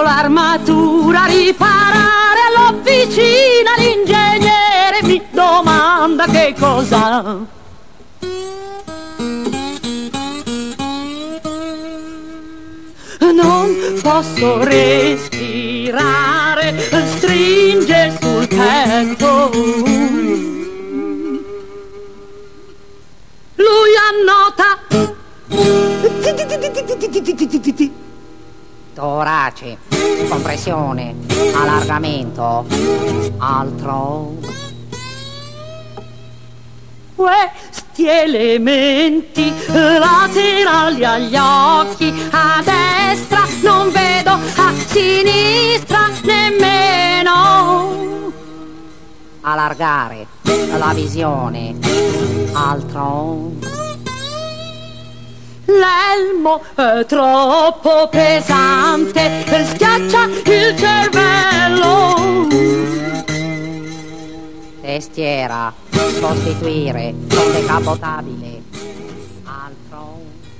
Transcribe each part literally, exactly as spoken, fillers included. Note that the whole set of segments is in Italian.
l'armatura, riparare all'officina, l'ingegnere mi domanda che cosa. Non posso respirare, stringe sul petto. Lui annota torace, compressione, allargamento, altro. Questi elementi laterali agli occhi, a destra non vedo, a sinistra nemmeno. Allargare la visione, altro. L'elmo è troppo pesante, schiaccia il cervello. Testiera, sostituire, non decapotabile, altro.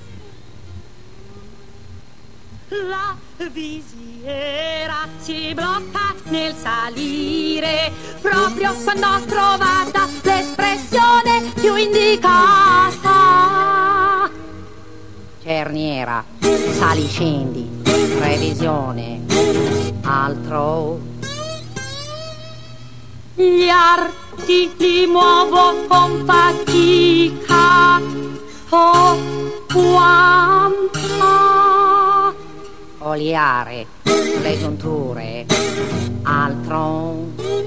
La visiera si blocca nel salire, proprio quando ho trovata l'espressione più indicata. Cerniera, sali scendi, revisione, altro. Gli arti li muovo con fatica, oh quanta. Oliare, le giunture, altro.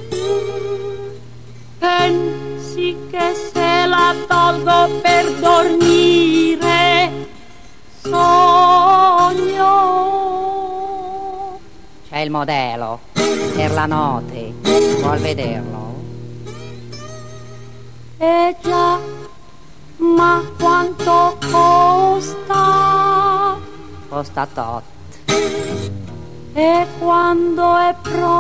Pensi che se la tolgo per dormire sogno? C'è il modello per la notte, vuol vederlo? Eh già, ma quanto costa? Costa tot. E quando è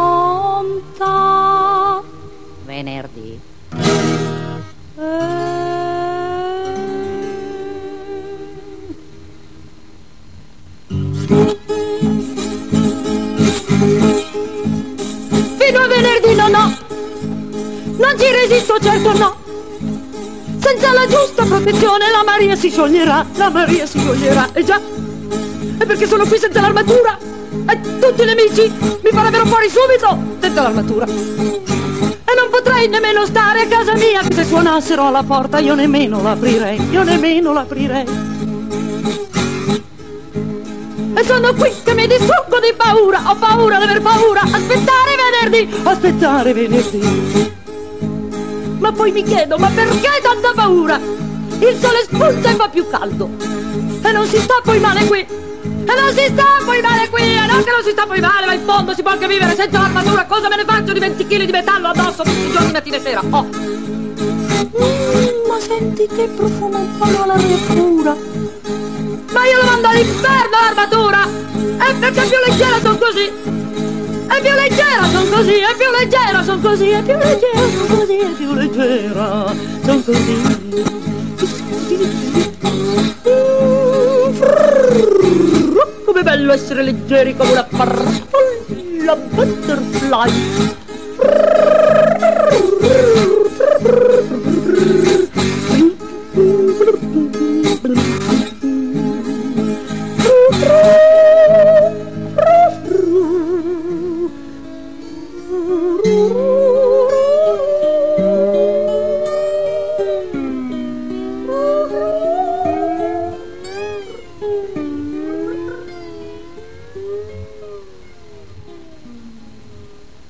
pronta? Venerdì. Eh... Fino a venerdì no, no, non ci resisto, certo no. Senza la giusta protezione la Maria si scioglierà, la Maria si scioglierà, e già, è perché sono qui senza l'armatura e tutti i nemici mi farebbero fuori subito senza l'armatura. E non potrei nemmeno stare a casa mia, che se suonassero alla porta io nemmeno l'aprirei, io nemmeno l'aprirei. E sono qui che mi distruggo di paura, ho paura di aver paura, aspettare venerdì, aspettare venerdì. Ma poi mi chiedo, ma perché tanta paura? Il sole spunta e fa più caldo, e non si sta poi male qui, e non si sta poi male qui, e non che non si sta poi male, ma in fondo si può anche vivere senza l'armatura. Cosa me ne faccio di venti chili di metallo addosso tutti i giorni, mattina e sera? Oh! Mm, ma senti che profumo un po' all'aria pura. Ma io lo mando all'inferno l'armatura! E perché più leggera son così! E più leggera son così! E più leggera son così! E più leggera son così! E più leggera son così! Com'è bello essere leggeri come una farfalla butterfly!